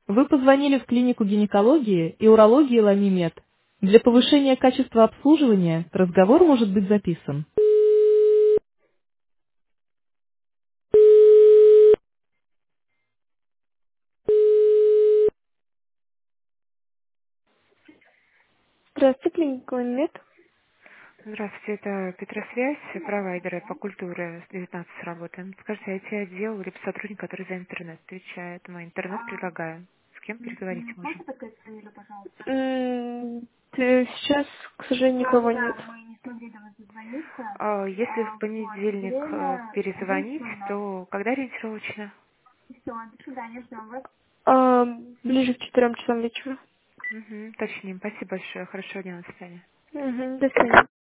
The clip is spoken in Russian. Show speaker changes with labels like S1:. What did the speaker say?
S1: Вы позвонили в клинику гинекологии и урологии Ламимед. Для повышения качества обслуживания разговор может быть записан. Здравствуйте, клиника Ламимед.
S2: Здравствуйте, это Петросвязь, провайдеры по культуре с 19 работаем. Скажите, IT-отдел или сотрудник, который за интернет отвечает? Мы интернет предлагаем. С кем переговорить можем?
S1: Сейчас, к сожалению, никого нет.
S2: Если в понедельник перезвонить, то когда ориентировочно?
S1: А, Ближе к 4 часам вечера.
S2: Угу, точнее. Спасибо большое. Хорошего дня, до свидания.
S1: Мгм, до свидания.